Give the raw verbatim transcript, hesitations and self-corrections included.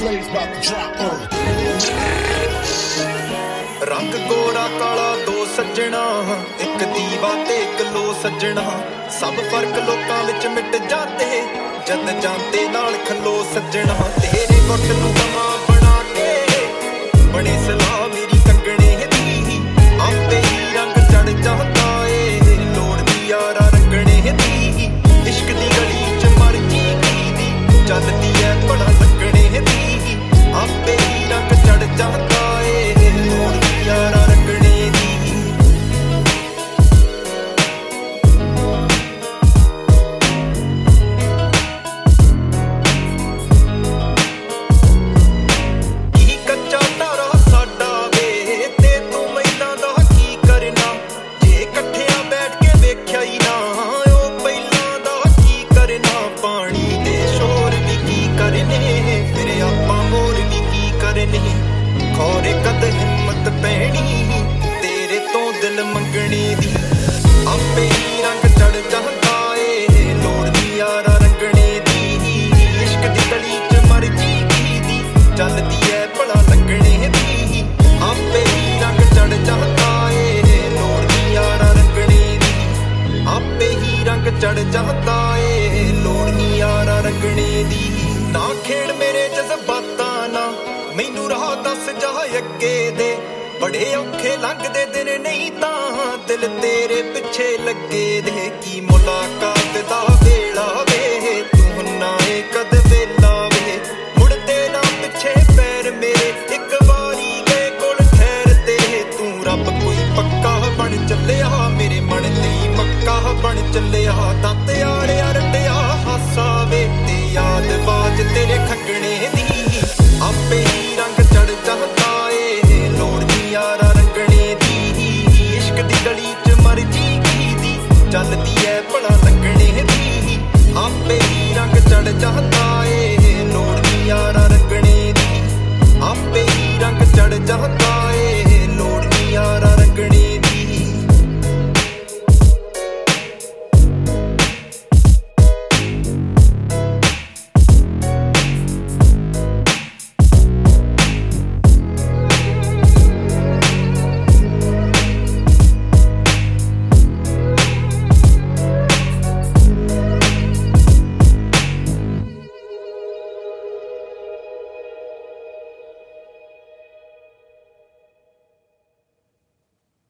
रंग गोरा काला दो सज्जणा, एक दीवा ते एक लो सज्जणा। सब फर्क लोकां विच मिट जाते जद जानते नाल खलो सज्जणा। तेरे गुट नूं बमा बना के बने सलाह मेरी कंगणे दी, आपे ही रंग चढ़ जाता ए लोड़ दी यारा रंगणे दी। इश्क दी गली च मर्जी दी चलदी ऐ बड़ा लगणे दी, आपे ही रंग चढ़ जाता ए लोड़ दी यारा रंगणे दी। की कच्चा तारा साडा वे ते तू मैलां दा की करना, जे इकट्ठियां बैठ के वेख्या ही ना ओ पहिलां दा की करना। पानी दे शोर भी की करने फिर आपां मोर भी की करने, खौरे कद हिम्मत पैनी तेरे तो दिल मंगने दी। आपे ही रंग चढ़ जाता ए लोड़ दी यारा रंगने दी। इश्क दी गली च मर्जी दी चलदी ऐ बड़ा लगने दी, आपे ही रंग चढ़ जाता ए लोड़ दी यारा रंगने दी। आपे ही रंग चढ़ जाता ए लोड़ दी यारा रंगने दी। ना खेड़ मेरे जज्बातां ना मैनू राह दस जा अगे दे, बड़े औखे लंघदे दिन नहीं तां दिल तेरे पिछे लगे दे। की मुलाकात दा वेला वे तू ना ए कद वेला वे, मुड़दे ना पिछे पैर मेरे एक वारी गए कोल ठहरते। तू रब कोई पक्का बन चलिया मेरे मन लई मक्का बन चलिया। दत यारिया रंडिया हासा वे ते याद बाज तेरे खगणे दी। आपे ही रंग चढ़ जाता ए लोड़ दी यारा रंगने दी। इश्क दी गली च मर्जी दी चलदी ऐ बड़ा लगने दी, आपे ही रंग चढ़ जाता